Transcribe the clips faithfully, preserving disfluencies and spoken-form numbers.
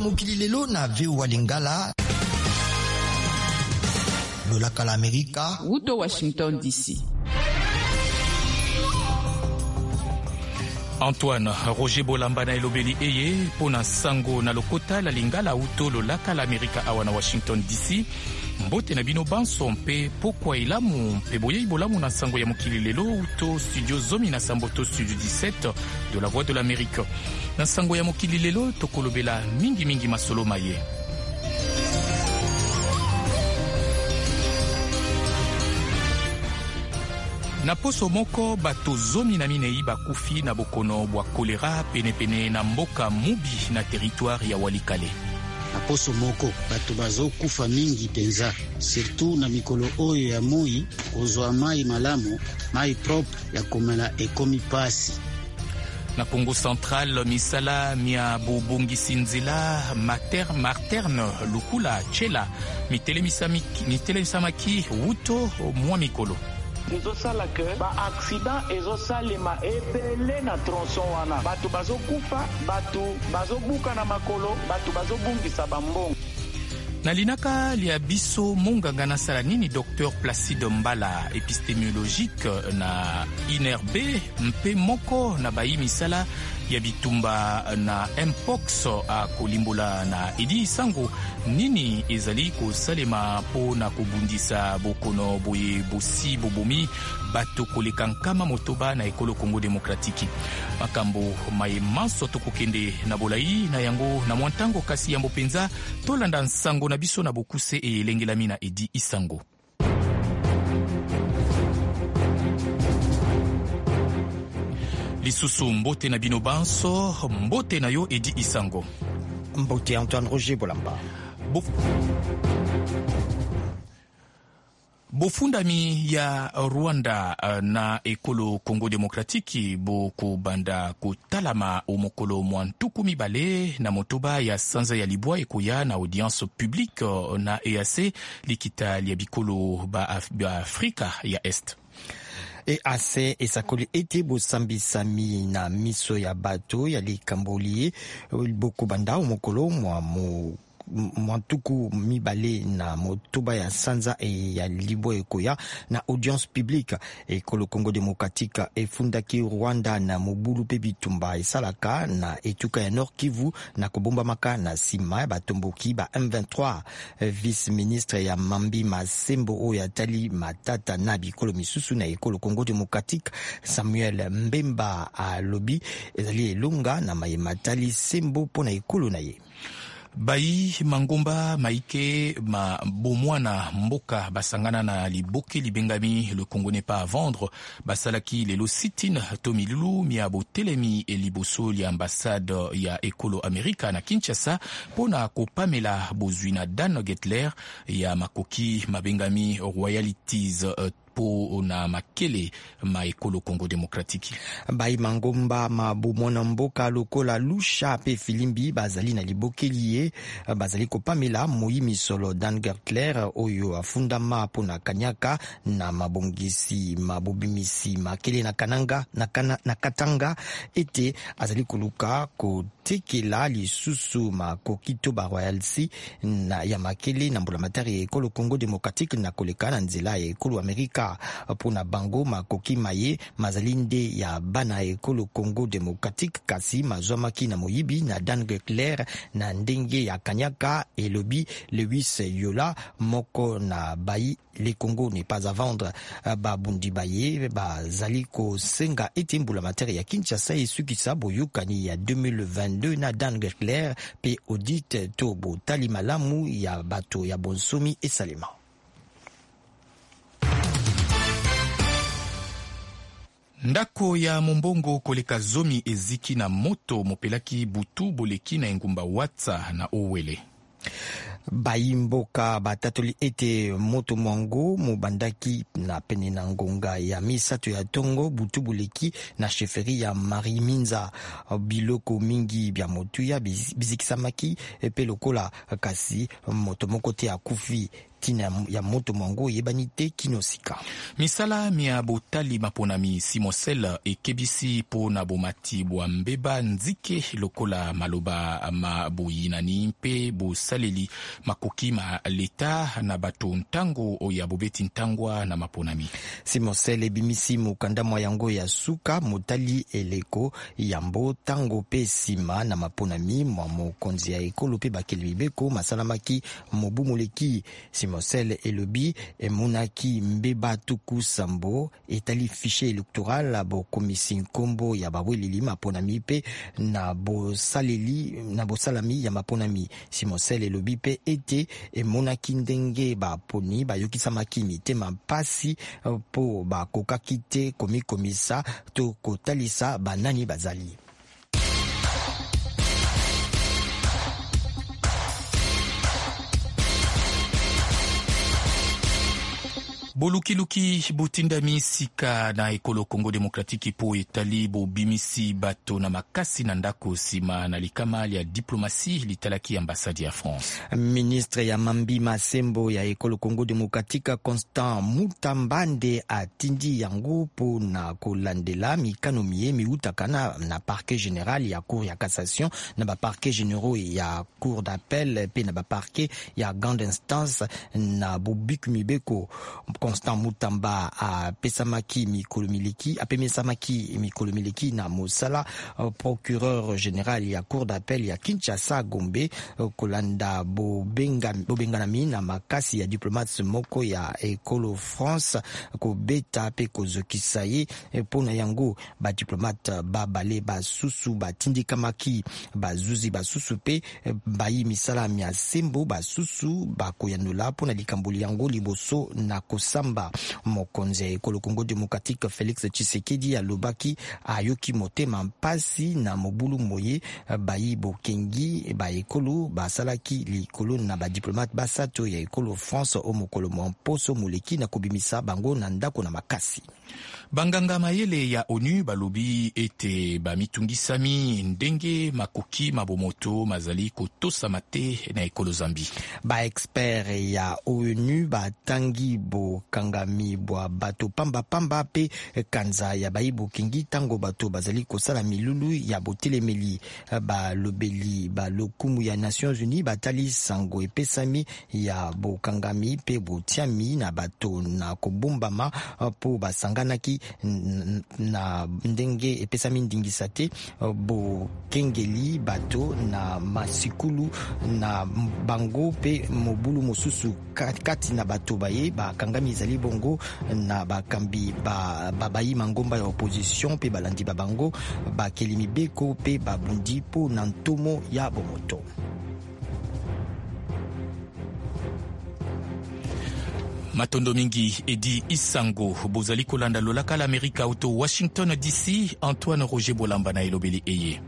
mokili lelo na V O A Lingala. Lolaka la Amerika. Wuto Washington D C. Antoine Roger Bolamba na elobeli eye pona sango na lokota la Lingala uto lolaka la Amerika awa na Washington D C. Mbote na bino banso mpe pokwa ilamu mpe boye ibolamu na sango ya mokili lelo uto studio zomi na samboto studio dix-sept de la Voix de l'Amérique. Na sango ya mokili lelo tokolobela mingi mingi masolo maye. Na poso moko bato zomi na minei bakufi na bokono bwa kolera penepene na mboka mubi na territoire ya Walikale. Na poso moko bato bazokufa mingi penza, surtout na mikolo oyo ya moi kozwa mai malamu, mai propre ya komela ekomi pasi. Na Congo Central misala mia bobongisi nzela mater materne lukula chela mitelemisamaki mitelemisamaki wuto mwa mikolo. ezosala ke ba-accident ezosalema ebele na tronçon wana, bato bazokufa, bato bazobuka na makolo, bato bazobungisa bambongo. Na linaka lia biso monganga na sala nini Docteur Placide Mbala épistémologique na I N R B mpe moko na bayi misala ya bitumba na Mpox a kolimbola na Edi Isango nini ezali kosalema po na kobundisa bokono boye bosi bobomi bato koleka nkama motoba na ekolo Congo Demokratiki. Makambo maye manso tokokende na bolai na yango na mwantango kasi yambo penza tolanda nsango na biso na bokuse e elengelami na Edi Isango. Lisusu mbote na bino banso, mbote na yo Edi Isango. Mbote Antoine Roger Bolamba. Bof... Bofundami ya Rwanda na ekolo Congo Demokratiki boko banda kotalama omokolo mwantuku mibale na motoba ya sanza ya libwa ekoya na audience publique na E A C likita lia bikolo ba, Af ba Afrika ya Est. E A C esakoli ete bosambisami na miso ya bato ya likamboli boko banda omokolo mwa mo mwantuku mibale na motoba ya sanza e ya libwa ekoya na audience publique ekolo Congo Demokratika efundaki Rwanda na mobulu pe bitumba esalaka na etuka ya Nord Kivu na kobombamaka na sima ya batomboki ba M vingt-trois. Vice-ministre ya Mambi Masembo oyo atali matata na bikolo misusu na ekolo Congo Demokratika Samuel Mbemba alobi ezali elonga na mayematali Sembo pona ekolo na ye. Bayi Mangomba Maike ma bomwana mboka basangana na liboke libengami le Congo n'est pas à vendre basalaki lelo sitin tomilulu miabo telemi eliboso li ambassade ya ekolo Amerika na Kinshasa pona kopamela bozwina Dan Getler ya makoki mabengami royalties uh, po na makele ma ekolo Congo Demokratiki. Bayi Mangomba mabomwana mboka lokola Lusha pe Filimbi bazali na libokelie bazali kopamela moyi misolo Dan Gertler oyo afundama pona kanyaka na mabongisi mabobimisi makele na kananga na, kana, na katanga ete azali koluka kotekela lisusu makokito ba royalty na ya makele na mbulamatari ekolo Congo Demokratiki na koleka na nzela ya ekolo Amerika pona bango makoki maye mazalinde ya bana ekolo Congo Demokratiki kasi mazwamaki na moyibi na Dan Gertler na ndenge ya kanyaka elobi Lewis Yola moko na bayi le Congo n'est pas à vendre babundi baye bazali ko senga ete mbulamatari ya Kinshasa esukisa boyokani ya deux mille vingt-deux na Dan Gertler pe audit tobo talimalamu ya bato ya bonsomi esalema. Ndako ya mombongo koleka zomi eziki na moto mopelaki butu boleki na engumba Watsa na Owele. Bayimboka batatoli ete moto mwango mobandaki na pene na ngonga ya misato ya tongo butu buleki na sheferi ya Mariminza biloko mingi bya motu ya bizikisamaki epe lokola kasi moto moko te akufi tina ya moto mwango yebanite kinosika. Misala mia botali maponami simosel ekebisi po na bomati bwa mbeba nzike lokola maloba mabuyinani mpe bosaleli makoki ma leta na bato ntango oya bobeti ntangwa na maponami. Simosel ebimisi mukanda mwa yango ya suka motali eleko yambo tango pe sima na maponami mwa mokonzi ya ekolo pe bakeli bibeko masalamaki mobu moleki. Simosel elobi emonaki mbeba tuku sambo etali fiche electoral bo komisi nkombo ya babweleli maponami pe na bosaleli na bosalami ya maponami. Simosel elobi pe ete emonaki ndenge baponi bayokisamaki mitema mpasi po bakokaki te komikomisa to kotalisa banani bazali. Bolukiluki butindami sika na ekolo Kongo Demokratiki po etali bo bimisi bato na makasi na ndako sima na likama ya diplomasi litalaki ambasadi ya France. Ministre ya Mambi Masembo ya ekolo Kongo Demokratika Constant Mutambande atindi yango po na kolandela mikano mie miutakana na parquet général ya cour ya cassation na ba parquet généraux ya cour d'appel pe na ba parquet ya grande instance na Bobik Mibeko. Constant Mutamba a pesamaki mikolomiliki a pemesamaki mikolomiliki na Mosala procureur général ya cour d'appel ya Kinshasa Gombe kolanda bobenga bobenganami na makasi ya diplomate moko ya ekolo France ko beta pe kozokisaye pona yango ba diplomate babale basusu batindikamaki bazuzi basusu pe bayi misala mia sembo basusu bakoyandola pona likamboli yango liboso na samba. Mokonzi ekolo Kongo Demokratique Félix Tshisekedi alobaki ayoki motema mpasi na mobulu moye bayi bokengi ba ekolo basalaki likolo na ba diplomate basato ya ekolo France o mokolo mposo moleki na kobimisa bango na ndako na makasi. Banganga mayele ya ONU balobi ete bamitungisami ndenge makoki mabomoto mazali kotosa mate na ekolo Zambi. Ba expert ya ONU batangi bo kangami bwa bato pamba pamba pe kanza ya baibu kingi tango bato bazali kosala milulu ya botelemeli ba lobeli ba lokumu ya Nations Unies batali sango epesami ya bo kangami pe botiami na bato na kobombama po basanganaki na ndenge epesami ndingisa te bo kengeli bato na masikulu na bango pe mobulu mosusu kati na bato baye ba kangami zali bongo na bakambi ba babayi mangomba ya opposition pe balandi babango bakelimi beko pe babundi po na ntomo ya bomoto. Matondo mingi Edi Isango bozali kolanda lolaka l'Amerika auto Washington D C. Antoine Roger Bolamba na elobeli eye.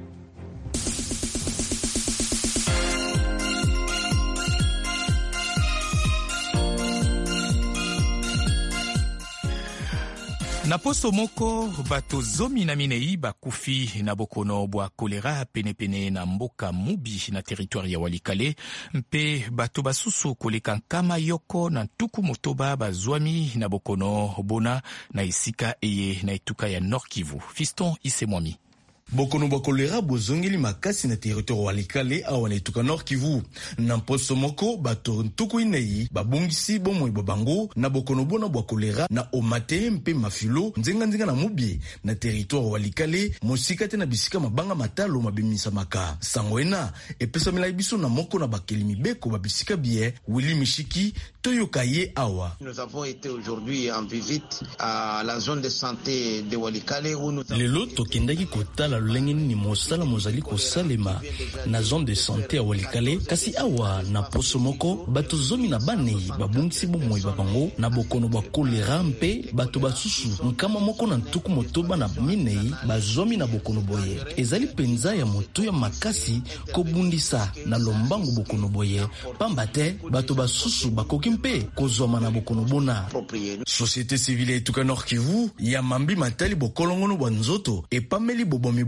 Na poso moko bato zomi na minei bakufi na bokono bwa kolera penepene na mboka mubi na territoire ya Walikale mpe bato basusu koleka nkama yoko na tuku motoba bazwami na bokono bona na isika eye na etuka ya Nord Kivu. Fiston Isemwami. Bokono bwa kolera bozongeli makasi na territoire Walikale awa na etuka Nord Kivu. Na mposo moko bato ntuku inei babungisi bomoi babango na bokono bona bwa kolera na omate mpe mafilo nzenga nzenga na mubi na territoire Walikale mosika te na bisika mabanga matalo mabimisa maka. Sangoena epesa mila biso na moko na bakelimi beko babisika bie Willy Mishiki Toyokaye awa. Nous avons été aujourd'hui en visite à la zone de santé de Walikale où nous Lelo tokendaki kotala lolenge ni mosala mozali kosalema na zone de santé ya Walikale kasi awa na poso moko bato zomi na banei babungisi bomoi babango na bokono bwa kolera mpe bato basusu nkama moko na ntuku motoba na minei bazomi na bokono boye ezali penza ya moto ya makasi kobundisa na lombango bokono boye pamba te bato basusu bakoki mpe kozoma na bokono bona. Société civile etuka Nord Kivu ya mambi matali bokolongono bwa nzoto epameli bobomi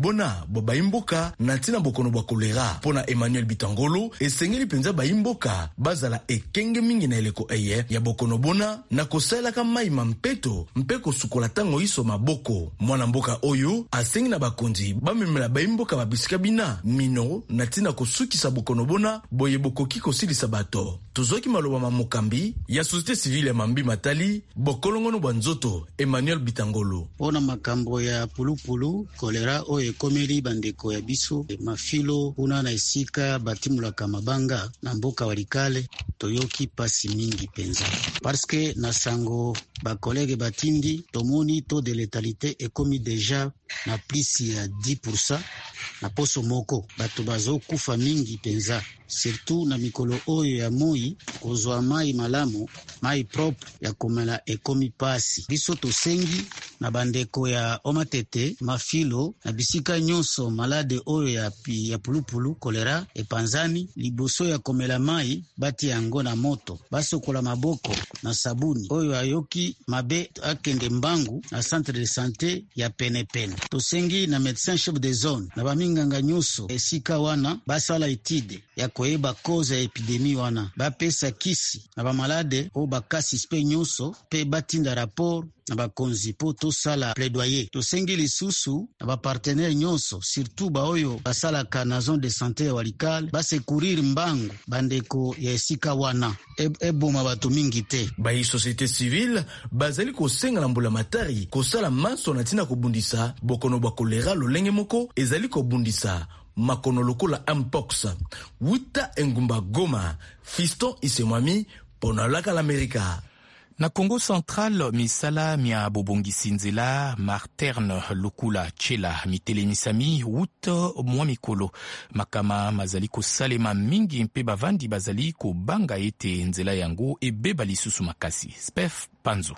bona bo baimboka na ntina bokono bwa kolera. Pona Emmanuel Bitangolo esengeli penza baimboka bazala ekenge mingi na eleko eye ya bokono bona na kosalaka mai mampeto mpe kosukola tango iso maboko. Mwana mboka oyo asengi na bakonzi bamemela baimboka babisika bina mino na ntina kosukisa bokono bona boye bokoki kosilisa bato. Tozoki maloba mamokambi ya société civile ya Mambi Matali bokolongono bwa nzoto Emmanuel Bitangolo. Pona makambo ya pulupulu kolera oyo ekomeli bandeko ya biso mafilo una na esika batimulaka mabanga na mboka Walikale toyoki pasi mingi penza parce que na sango ba collègue batindi tomoni taux de létalité ekomi déjà na plus ya dix pour cent na poso moko bato bazo kufa mingi penza surtout na mikolo oyo ya moi kozwa mai malamu mai propre ya komela ekomi pasi biso tosengi na bandeko ya Omatete mafilo na bisika nyonso malade oyo ya, ya pulupulu kolera epanzani liboso ya komela mai bati yango na moto basokola maboko na sabuni oyo ayoki mabe akende mbangu na centre de santé ya penepene. Tosengi na médecin chef de zone na baminganga nyonso esika wana basala etide ya koyeba cause ya epidemie wana bapesa kisi na bamalade o bakasi spe nyonso pe batinda rapport na bakonzi po tosala plaidoyer. Tosengi lisusu na bapartenaire nyonso surtout baoyo basalaka na zone de santé ya Walikale basekurir mbangu bandeko ya esika wana eboma bato mingi te. Bayi société civile bazali kosenga na mbula matari kosala maso na tina kobundisa bokono bwa kolera lolenge moko ezali kobundisa makono lokola mpox. Wuta engumba Goma, Fiston Isemwami pona laka l'Amerika. Na Congo Central, misala mia bobongisi nzela Marterne Lukula Chela mitelemisami wuto mwa mikolo makama mazali kosalema mingi mpe bavandi bazali kobanga ete nzela yango ebeba lisusu makasi. Spef Panzo.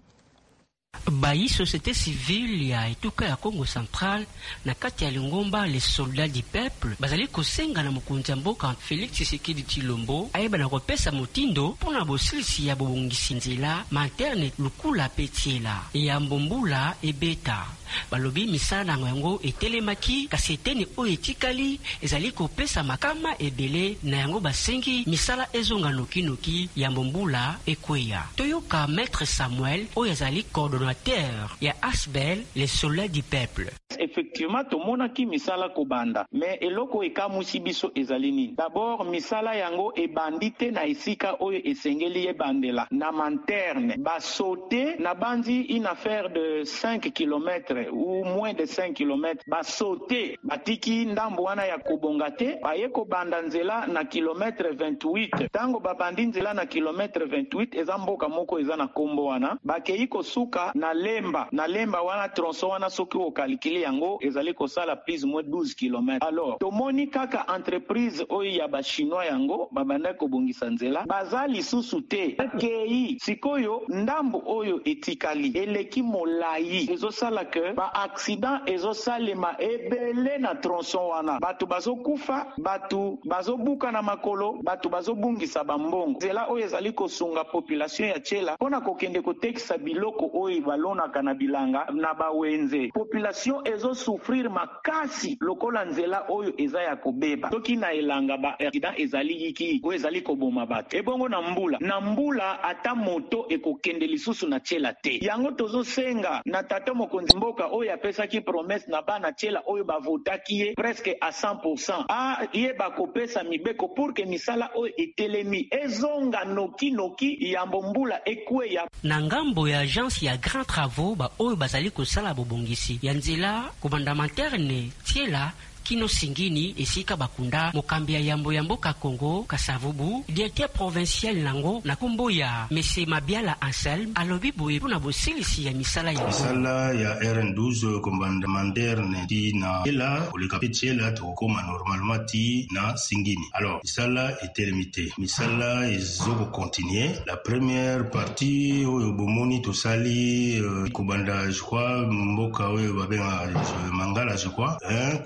Bayi société civile ya etuka ya Congo Central na kati ya Lingomba les soldats du peuple bazali kosenga na mokonzi mboka Félix Tshisekedi Tshilombo ayeba na kopesa motindo pona bosilisi ya bobongisi nzela Marterne Lukula Petiela ya Mbombula ebeta balobi misala yango etelemaki kasi eteni oyo etikali ezali kopesa makama ebele na yango basengi misala ezonga noki-noki ya Mbombula ekweya. Toyoka Maître Samuel oyo ezali coordonnateur ya Asbel les soldats du peuple. Effectivement tomonaki misala kobanda mais eloko ekamusi biso ezali nini? D'abord misala yango ebandite na esika oyo esengeli ebandela na Marterne basote na bandi une affaire de cinq kilomètres ou moins de cinq kilomètres basote batiki ndambo wana ya kobonga te baye kobanda nzela na kilomètre vingt-huit tango babandi nzela na kilomètre vingt-huit eza mboka moko eza na kombo wana bakei kosuka na lemba na lemba wana tronçon wana soki okalikili yango ezali kosala plus ou moins douze kilomètres. Alors tomoni kaka entreprise oyo ya ba chinois yango babanda kobongisa nzela baza lisusu te akei sikoyo ndambo oyo etikali eleki molai ezosala ke ba accident ezosalema ebele na tronçon wana bato bazokufa bato bazobuka na makolo bato bazobungisa bambongo nzela oyo ezali kosunga population ya Tshela mpona kokende kotekisa biloko oyo balonaka na bilanga na bawenze population ezo souffrir makasi lokola nzela oyo eza ya kobeba soki na elanga ba accident ezali yiki oyo ezali koboma bato ebongo na mbula na mbula ata moto ekokende lisusu na Tshela te yango tozosenga na tata mokonzi mboka oyo apesaki promesse na bana Tshela oyo bavotaki ye presque à cent pour cent a ye bakopesa mibeko pour que misala oyo etelemi ezonga noki noki ya Mbombula ekweya na ngambo ya agence ya grand travaux ba oyo bazali kosala bobongisi ya nzela kobanda Marterne Tshela kino singini esika bakunda mokambi ya yambo ya mboka Congo Kasavubu directeur provincial nango na kombo ya Mese Mabiala Anselme alobi boye pona bosilisi ya misala ya misala ya R N douze kombanda Marterne ti na Tshela koleka pe Tshela tokoma normalement ti na singini. Alors misala est limité misala ezoko continuer la première partie oyo bomoni to sali euh, kobanda je crois mboka oyo babenga Mangala je crois hein côté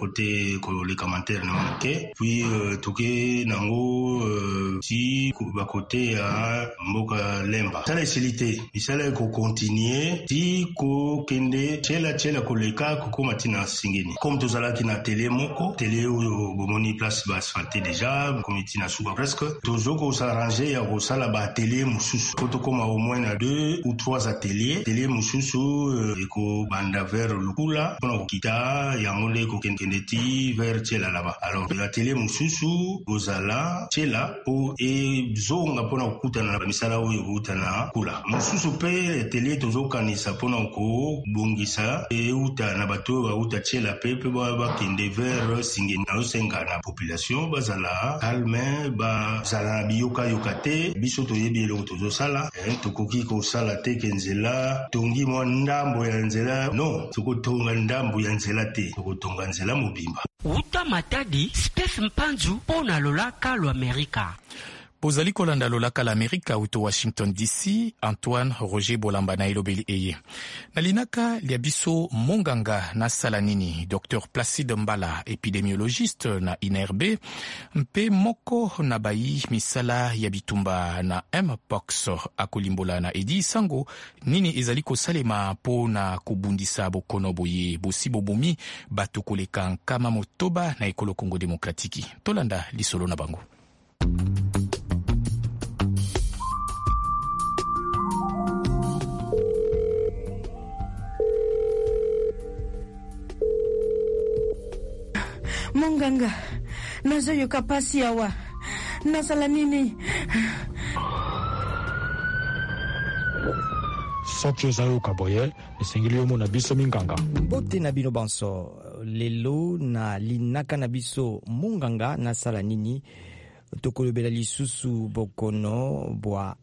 toke ko les commentaires na manke puis euh, toke nango euh, ti ba côté à mboka lemba ça la facilité misala ko continuer ti ko kende chela chela ko leka ko koma tina singeni comme tozala ki na télé moko télé o bomoni place ba asphalté déjà comité na suba presque tozoko s'arranger ya ko sala ba télé mususu ko tokoma au moins na deux ou trois ateliers télé mususu euh, eko banda vers lukula pona kita ya ngole ko kende ti vers chela là-bas alors la télé mususu ozala chela po e zonga pona kutana na misala oyo kutana kula mususu pe télé tozokanisa pona ko bongisa e uta na bato ba uta chela pepe ba ba kende vers singeni na senga na population bazala calme ba zala biyoka yokate biso toyebi eloko tozosala eh, tokoki kosala te kenzela tongi mwa ndambo ya nzela no tokotonga ndambo ya nzela te tokotonga nzela mobimba uta matadi Steph Mpanzu pona lolaka lo Amerika. Bozali kolanda lolaka la Amerika uto Washington D C, Antoine Roger Bolamba na ilobeli eye. Nalinaka liabiso monganga na salanini, docteur Placide Mbala, épidémiologiste na I N R B, mpe moko na bayi misala ya bitumba na Mpox akolimbola na Edi Sango, nini ezali kosalema po na kubundisa bokono boye bosi bobumi bato koleka nkama motoba na ekolo Congo Demokratiki. Tolanda lisolo na bango. Monganga, nazoyoka pasi awa. Nasala nini? Soki ozayoka boye, esengeli omona biso minganga. Bote na bino banso, lelo na linaka na biso monganga nasala nini? Tokolobela lisusu bokono bwa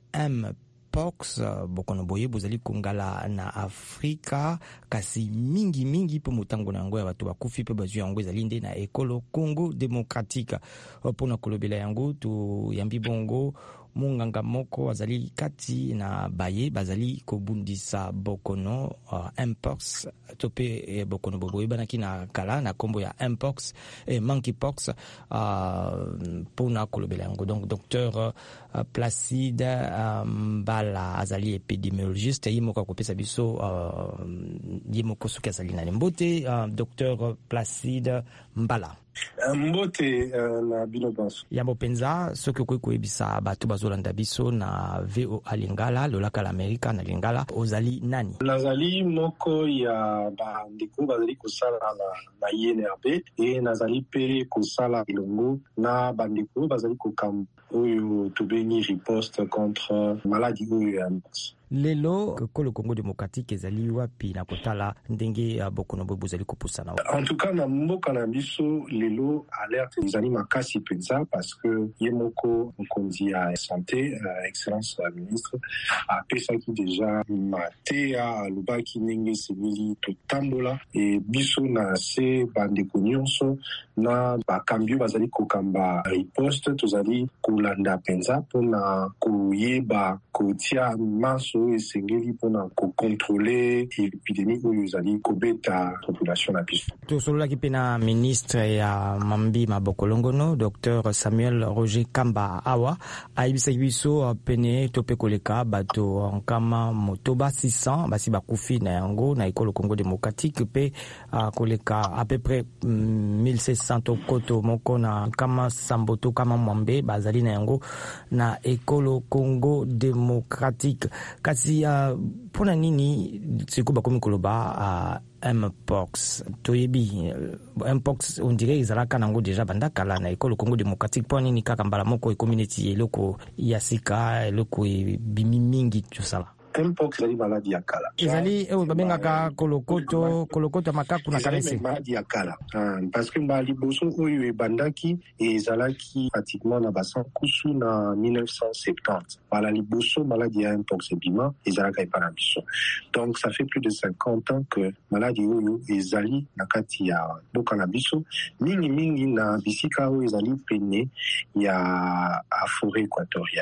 Mpox, bokono boye bozali kongala na Afrika kasi mingi mingi po motango na yango ya bato bakufi pe bazwi yango ezali nde na ekolo Congo Démocratique. Pona kolobela yango to yambi bongo munganga moko azali kati na baye bazali kobundisa bokono uh, Mpox tope eh, bokono boboye banaki na kala na kombo ya Mpox et monkeypox uh, pona kolobela yango. Donc docteur uh, Placide uh, Mbala azali épidémiologiste yimoko kopesa biso uh, yimoko suki azali na mbote uh, docteur Placide Mbala mbote uh, na bino banso yambo penza soki okoki koyebisa bato bazolanda biso na V O A Lingala lolaka la Amerika na Lingala ozali nani? Nazali moko ya bandeko bazali kosala na, na I N R B e nazali pe kosala elongo na bandeko bazali kokamba oyo tobengi riposte contre maladie oyo ya Mpox. Lelo kolo Congo Démocratique ezali wapi na kotala ndenge bokono bo bozali kopusana? En tout cas na mboka na biso lelo alerte ezali makasi penza parce que yemoko mokonzi ya santé uh, excellence la ministre apesaki déjà mateya alobaki ndenge esengeli totambola e biso na se bandeko nyonso na bakambi oyo bazali kokamba riposte tozali kolanda penza mpona koyeba kotia maso esengeli mpona kokontrole epidemie oyo ezali kobeta population na biso. Tosololaki mpe na ministre ya mambi mabokolongono docteur Samuel Roger Kamba awa ayebisaki biso pene to mpe koleka bato nkama motoba six cents basi bakufi na yango na ekolo Congo Démocratique mpe uh, koleka à peu près um, mille sept cents koto moko na kama samboto kama mwambe bazali na yango na ekolo Congo Démocratique. Kasi uh, pona nini siko bakomi koloba uh, Mpox toyebi uh, Mpox on dirait ezalaka nango déjà banda kala na ekolo Congo Démocratique pona nini kaka mbala moko e community eloko ya sika eloko bimi mingi tusala? Mpox ezali maladi ya kala. Ezali ewe babengaka kolokoto kolokoto makaku na kanese. Ezali maladi ya kala. Uh, parce que mbali boso oyo ebandaki ezalaki pratiquement na basan kusu na mille neuf cent soixante-dix. Bala liboso maladi ya Mpox ebima ezalaka epana biso. Donc ça fait plus de cinquante ans que maladi oyo ezali na kati ya boka na biso. Mingi mingi na bisika oyo ezali pene ya a forêt équatoriale.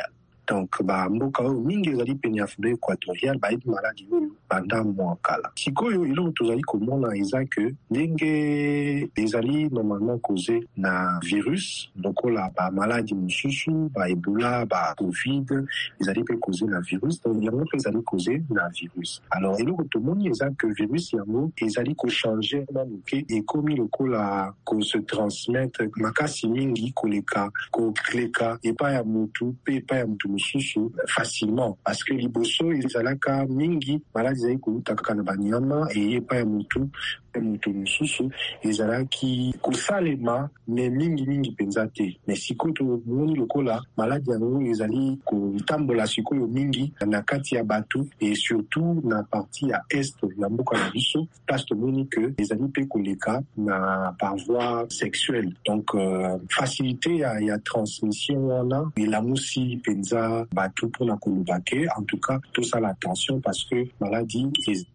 donc ba mboka oyo mingi ezali pene ya forêt équatoriale bayebi maladi oyo banda mwa kala. Sikoyo eloko tozali komona eza ke ndenge ezali normalement causé na virus lokola ba maladi mosusu ba Ebola ba Covid ezali pe causé na virus, donc yango pe ezali causé na virus. Alors eloko tomoni eza que virus yango ezali ko changer manuke ekomi lokola ko se transmettre makasi mingi koleka ko kleka epa ya mutu pe epa ya mutu mosusu facilement, parce que liboso ezalaka mingi maladi ezali koluta kaka na banyama e epa ya mutu mutu mosusu ezalaki kosalema me mingi mingi mpenza te. Mais sikoyo tomoni lokola maladi yango ezali kotambola sikoyo mingi na kati ya bato et surtout na partie ya est ya mboka na biso, place tomoni ke ezali mpe koleka na par voie sexuelle, donc euh, facilité ya, ya transmission wana elamusi mpenza bato mpona koloba ke en tout cas tosala attention parce que maladi ezali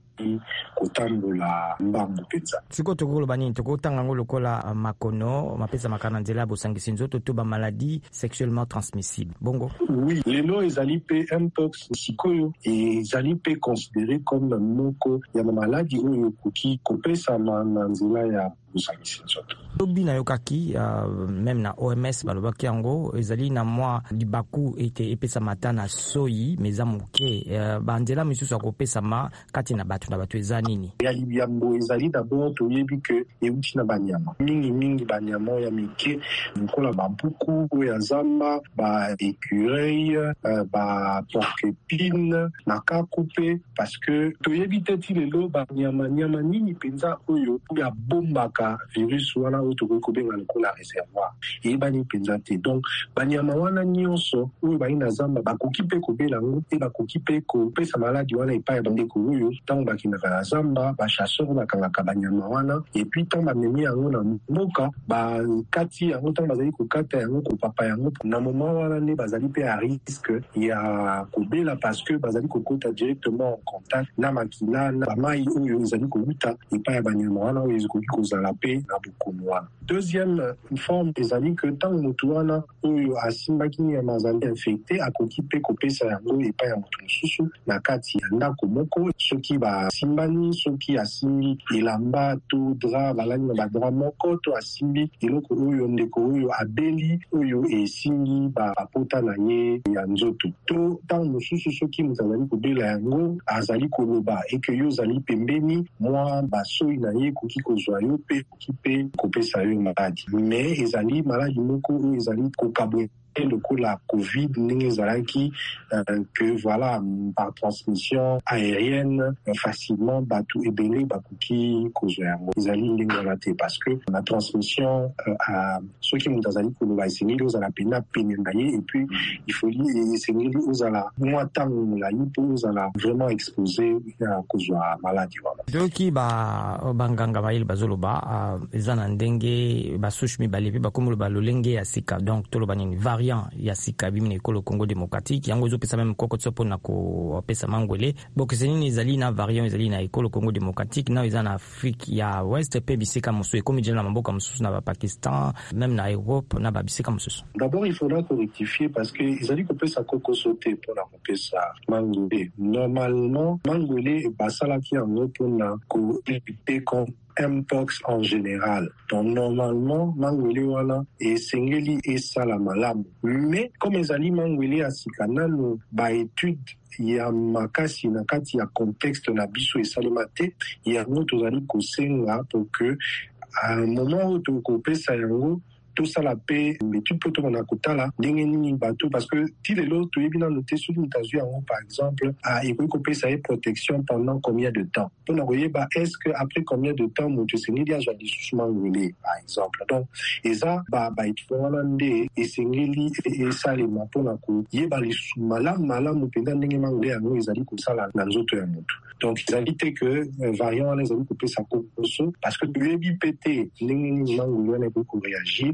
kotambola mbangu mpenza. Siko tokoloba nini tokotanga ngo lokola makono mapesa makana nzela bosangisi nzoto to ba maladie sexuellement transmissible bongo? Oui, lelo ezali pe mpox sikoyo ezali pe considéré comme moko ya maladie oyo koki kopesama na nzela ya bosangisi nzoto. Lobi na yokaki uh, même na O M S balobaki yango ezali na mwa libaku ete epesa mata na soyi meza moke uh, banzela misusu akopesama kati na batu na batu eza nini? Ya libiambo ezali d'abord toyebi ke euti na banyama mingi mingi banyama ya mike nkola bambuku ya zamba ba écureuil uh, ba porc-épine makaku pe, parce que toyebi teti lelo banyama nyama nini penza oyo ya bombaka virus wana oyo tokoki kobenga lokola réservoir eyebani mpenza te. Donc banyama wana nyonso oyo bayi na zamba bakoki mpe kobela yango te bakoki mpe kopesa maladi wana epai ya bandeko oyo ntango bakendaka na zamba bachasseur bakangaka banyama wana epuis ntango bamemi yango na mboka bakati yango ntango bazali kokata yango kopapa yango na moment wana nde bazali mpe à risque ya kobela parce que bazali kokota directement en contact na makila na bamai oyo ezali koluta epai ya banyama wana oyo ezikoki kozala mpe na bokono wana. Deuxième forme ezali que ntango motu wana oyo asimbaki nyama azali infecté akoki mpe kopesa yango epai ya motu mosusu na kati ya ndako moko, soki basimbani soki asimbi elamba to dra balani na badra moko to asimbi eloko oyo ndeko oyo abeli oyo esimbi bapota na ye ya nzoto to ntango mosusu soki moto azali kobela yango azali koloba eke yo ozali pembeni mwa basoi na ye koki kozwa yo mpe koki mpe kopesa yo maladi. Mais ezali maladi moko oyo ezali kokabwe lokola Covid ndenge ezalaki euh, que voilà par transmission aérienne euh, facilement bato ebele bakoki kozwa yango ezali ndenge wana te, parce que la transmission euh, à soki moto azali koloba esengeli ozala pena pene na ye et puis il faut esengeli ozala mwa ntango molai mpo ozala vraiment exposé ya kozwa maladi wana. Doki ba banganga bayeli bazoloba uh, eza na ndenge basushi mibale mpe bakomoloba lolenge ya sika, donc toloba nini variant ya sika bimina ekolo Congo démocratique yango ezopesa même koko tsopo na ko pesa mangwele bokese nini ezali na variant ezali na ekolo Congo démocratique na eza na Afrique ya West pe bisika mosusu ekomi jena na mboka mosusu na ba Pakistan même na Europe na ba bisika mosusu. D'abord il faudra rectifier parce que ezali kopesa koko sauté pour la kopesa mangwele. Normalement mangwele basalaki yango pona ko éviter contre mpox en général. Donc normalement mangwele wana esengeli esala malamu, mais comme ezali mangwele asika nano ba étude ya makasi na kati ya contexte na biso esalema te yango tozali kosenga pour que à un moment où tokopesa yango tout ça la paix mais tu peux te rendre kotala ndenge nini bato, parce que ti lelo toyebi na noté soki mutazu yango par exemple a ekoki kopesa ye protection pendant combien de temps mpona koyeba est-ce que après combien de temps moto esengeli azwa lisusu mangwele par exemple. Donc eza baetude wana nde esengeli esalema mpona koyeba lisusu malamu malamu mpenza ndenge mangwele yango ezali kosala na nzoto ya moto. Donc ezali te que variant wana ezali kopesa kokoso parce que toyebi mpe te ndenge nini mangwele wana ekoki koreagir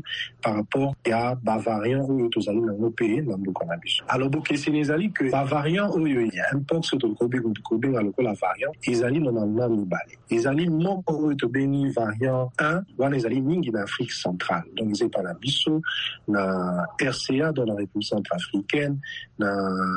par rapport à Bavarian ou aux alliés dans nos pays dans le cannabis. Alors bon, c'est les alliés que Bavarian ou il y a un peu de Kobe ou de Kobe alors que la variant, les alliés normalement nous balent. Les alliés non pas eux de béni variant un, ou les alliés mingi d'Afrique centrale. Donc ils sont pas la Bissau, na R C A dans la République centrafricaine, na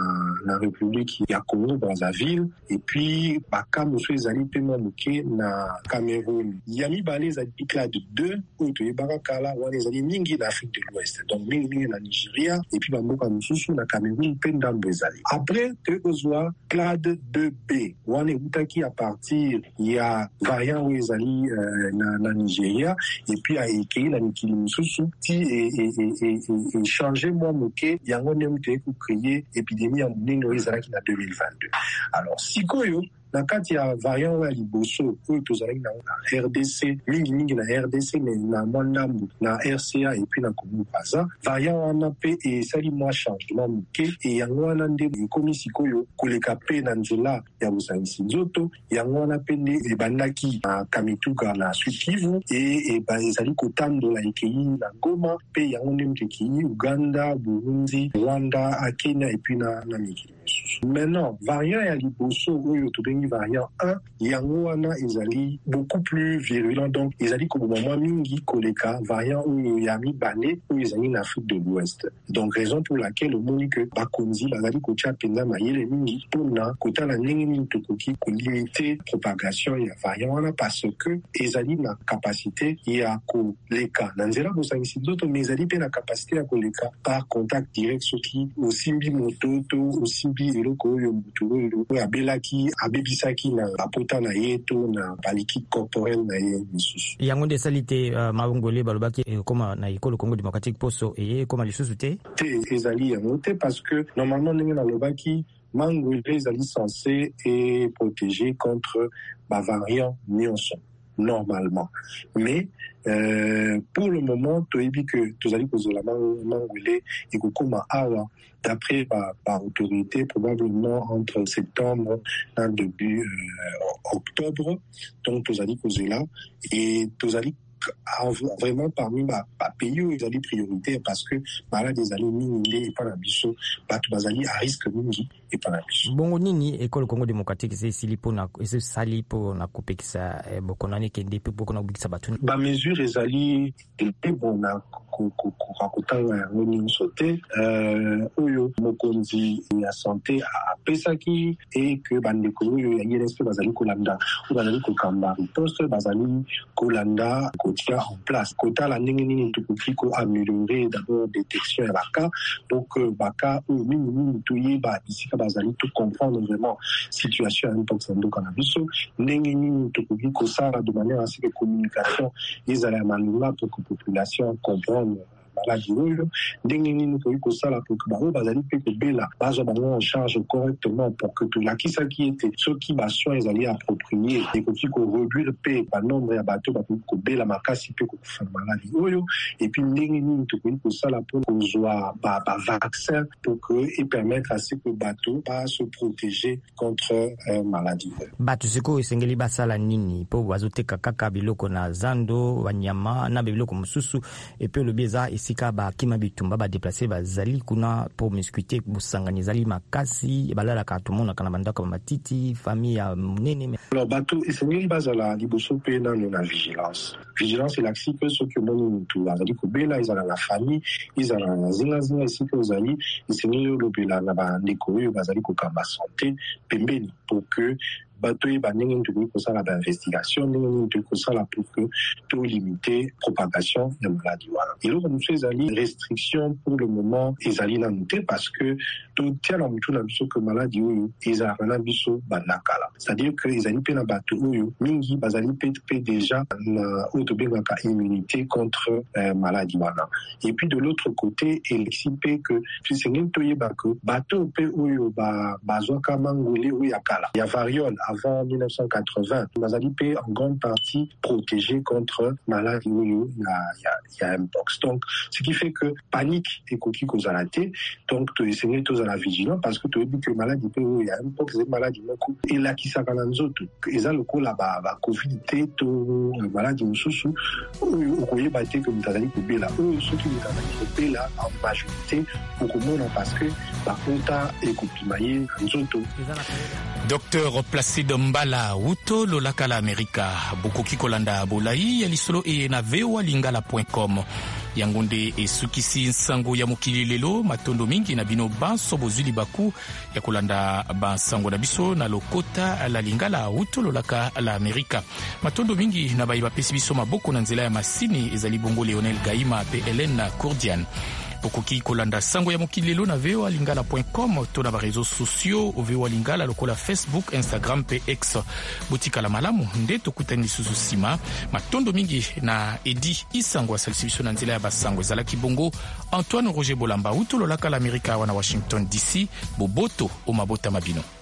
la République ya Congo Brazzaville et puis baka monsieur les alliés paiement muké na Cameroun. Yami balé za de deux ou de Barakala ou les alliés mingi d'Afrique de l'Ouest. Donc mingi na Nigeria et puis bamboka mususu na Cameroun pendant des alliés. Après que ozwa clade deux B, ou les outaki à partir il y a variant ou les alliés euh, na, na Nigeria et puis à écrire la mikili mususu ti et et et et changer moi muké yango ne muté ku créer épidémie en nino ezalaki na deux mille vingt-deux. Alors sikoyo na kati ya variant wa liboso oyo tozalaki na R D C mingi mingi na R D C mais na mwanambu na R C A et puis na Congo Brazza variant wana pe esali mwa changement muke e yango wana nde ekomi sikoyo koleka pe na nzela ya bosangisi nzoto yango wana pe nde ebandaki na Kamituga na Sud Kivu e ezali kotandola ekei na Goma pe yango nde mutu ekei Uganda, Burundi, Rwanda, Kenya et puis na na mikili. Maintenant, variant ya liboso oyo tobengi variant un, yango wana ezali beaucoup plus virulent, donc ezali ko moment mingi koleka variant oyo ya mibale oyo ezali na Afrique de l'Ouest. Donc raison pour laquelle omoni que bakonzi bazali kotia penza mayele mingi mpona kotala ndenge nini tokoki kolimite propagation ya variant wana parce que ezali na capacité ya koleka na nzela bosangisi nzoto mais ezali pe na capacité ya koleka par contact direct soki osimbi moto to osimbi eloko oyo mutu oyo abelaki abebisaki na bapota na ye to na baliki corporel na ye misusu yango nde esali te uh, mabongole balobaki ekoma na ekolo Congo démocratique poso eye ekoma lisusu te te ezali yango te parce que normalement ndenge nalobaki mangwele ezali censé et protéger contre bavariant nyonso normalement mais euh, pour le moment toyebi que tozali kozela mangwele ekokoma awa d'après par, par autorité probablement entre septembre et début euh, octobre donc tozali kozela et tozali vraiment parmi ma, ma pays où ils ont des priorités parce que malade des années mingi et pas la biso batu bazali à risque mingi et pas la biso bongo nini école Congo démocratique c'est silipo na c'est sali po na kopekisa bokonani kende pe bokona bikisa batu ba mesure ezali et bon na ko ko rakotanga ngoni sauté euh oyo mokonzi ya santé a pesaki et que bandeko oyo ya yelespe bazali kolanda ou bazali kokamba poste bazali kolanda en place. Kota la ndenge nini tukoki ko améliorer d'abord détection ya baka donc baka ou mingi mingi tuye ba bisika bazali tout comprendre vraiment situation à l'époque ça ndoka na biso ndenge nini tukoki ko sala de manière à ce que communication ezala malula pour que population comprendre maladie oyo ndenge nini toyi kosala pour que bango bazali pe kobela bazwa bango en charge correctement pour que tolakisaki ete soki basoin ezali approprié ekoki koreduire pe banombre ya bato bakoki kobela makasi pe kokufa na maladie oyo et puis ndenge nini tokoki kosala pour kozwa bavaccin pour que et permettre à ce que bato ba se protéger contre euh, maladie bato sikoyo esengeli basala nini po bazoteka kaka biloko na zando banyama na biloko mosusu et puis le bieza sika ba kima bitumba ba déplacer bazali kuna pour muscuter busangani zali makasi balala ka tumona kana bandaka matiti famille ya munene alors bato esengeli bazala liboso pe na na vigilance vigilance et l'axi que ce que mon tout azali ko bela izala la famille izala na zinga zinga isika uzali esengeli lobela na ba ndeko yo bazali ko kamba santé pembeni pour que bato yi banenge ntuko kosala ba investigation ndenge ntuko kosala pour que to limiter propagation de maladie wana eloko mosusu ezali restriction pour le moment ezali na muté parce que to tia na mutu na biso que maladie oyo ezalaka na biso bandakala c'est-à-dire que ezali mpe na bato oyo mingi bazali mpe mpe déjà na oyo tobengaka immunité contre euh, maladie wana et puis de l'autre côté elexi mpe que esengeli toyeba que bato mpe oyo bazwaka mangwele oyo ya kala ya variole avant mille neuf cent quatre-vingts, Mazali P en grande partie protégé contre maladie. Il y a, il y a mpox. Donc, ce qui fait que panique et coquille cause à la tête. Donc, tu essayes tous à la vigilance parce que tu as dit que maladie peut, il y a mpox, des maladies beaucoup. Et là, qui s'appelle les autres, ils ont le coup là-bas, la Covid, tout, maladie, ou sous-sous, ou qu'on y est battu comme tu as dit que là, eux, ceux qui nous ont dit que là, en majorité, beaucoup de monde parce que, par contre, et copimaillé, les autres. Docteur Placide Mbala Wuto Lolakala Amerika Bokoki Kolanda Bolai Yalisolo e na vewa lingala point com yangonde esukisi nsango ya mokili lelo matondo mingi na bino banso bozuli baku ya kolanda bansango na biso na lokota la lingala Wuto Lolaka la Amerika matondo mingi na bayi bapesi biso maboko na nzela ya masini ezali bongo Leonel Gaima pe Hélène Courdiane Bokoki Kolanda sango ya mokili lelo na vewa lingala point com to na ba réseaux sociaux o vewa lingala lokola Facebook, Instagram pe X butika la malamu nde tokutani lisusu sima matondo mingi na Edi Isango asalisibiso na nzela ya basango ezalaki bongo Antoine Roger Bolamba Wuto Lolaka la Amerika wana Washington D C boboto o mabota mabino.